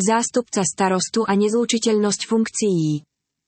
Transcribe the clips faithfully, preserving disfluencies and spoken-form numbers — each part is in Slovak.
zástupca starostu a nezlučiteľnosť funkcií.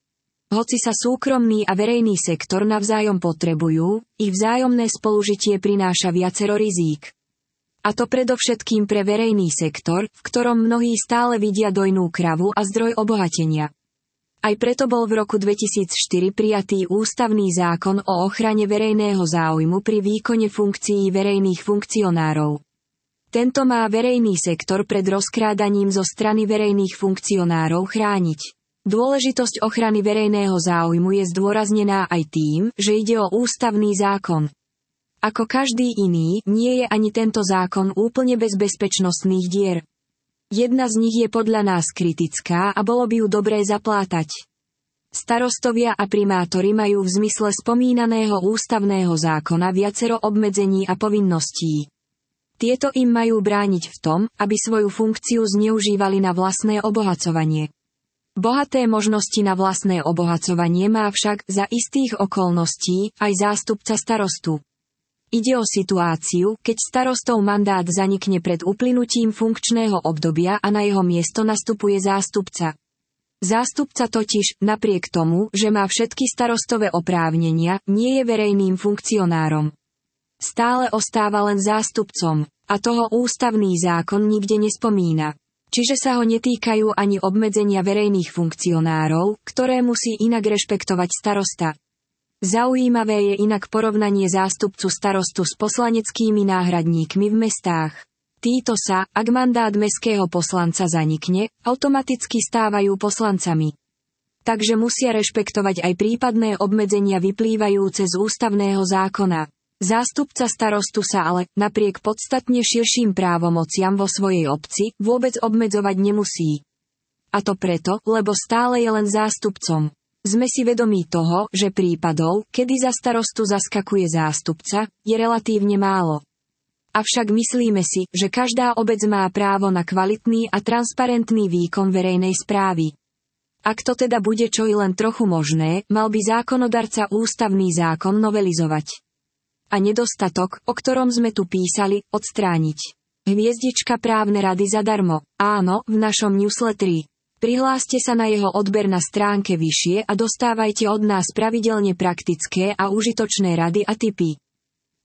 Hoci sa súkromný a verejný sektor navzájom potrebujú, ich vzájomné spolužitie prináša viacero rizík. A to predovšetkým pre verejný sektor, v ktorom mnohí stále vidia dojnú kravu a zdroj obohatenia. Aj preto bol v roku dvetisícštyri prijatý ústavný zákon o ochrane verejného záujmu pri výkone funkcií verejných funkcionárov. Tento má verejný sektor pred rozkrádaním zo strany verejných funkcionárov chrániť. Dôležitosť ochrany verejného záujmu je zdôraznená aj tým, že ide o ústavný zákon. Ako každý iný, nie je ani tento zákon úplne bez bezpečnostných dier. Jedna z nich je podľa nás kritická a bolo by ju dobré zaplátať. Starostovia a primátori majú v zmysle spomínaného ústavného zákona viacero obmedzení a povinností. Tieto im majú brániť v tom, aby svoju funkciu zneužívali na vlastné obohacovanie. Bohaté možnosti na vlastné obohacovanie má však, za istých okolností, aj zástupca starostu. Ide o situáciu, keď starostov mandát zanikne pred uplynutím funkčného obdobia a na jeho miesto nastupuje zástupca. Zástupca totiž, napriek tomu, že má všetky starostové oprávnenia, nie je verejným funkcionárom. Stále ostáva len zástupcom, a toho ústavný zákon nikde nespomína. Čiže sa ho netýkajú ani obmedzenia verejných funkcionárov, ktoré musí inak rešpektovať starosta. Zaujímavé je inak porovnanie zástupcu starostu s poslaneckými náhradníkmi v mestách. Títo sa, ak mandát mestského poslanca zanikne, automaticky stávajú poslancami. Takže musia rešpektovať aj prípadné obmedzenia vyplývajúce z ústavného zákona. Zástupca starostu sa ale, napriek podstatne širším právomociam vo svojej obci, vôbec obmedzovať nemusí. A to preto, lebo stále je len zástupcom. Sme si vedomí toho, že prípadov, kedy za starostu zaskakuje zástupca, je relatívne málo. Avšak myslíme si, že každá obec má právo na kvalitný a transparentný výkon verejnej správy. Ak to teda bude čo i len trochu možné, mal by zákonodarca ústavný zákon novelizovať. A nedostatok, o ktorom sme tu písali, odstrániť. Hviezdička právne rady zadarmo. Áno, v našom newsletteri. Prihláste sa na jeho odber na stránke vyššie a dostávajte od nás pravidelne praktické a užitočné rady a tipy.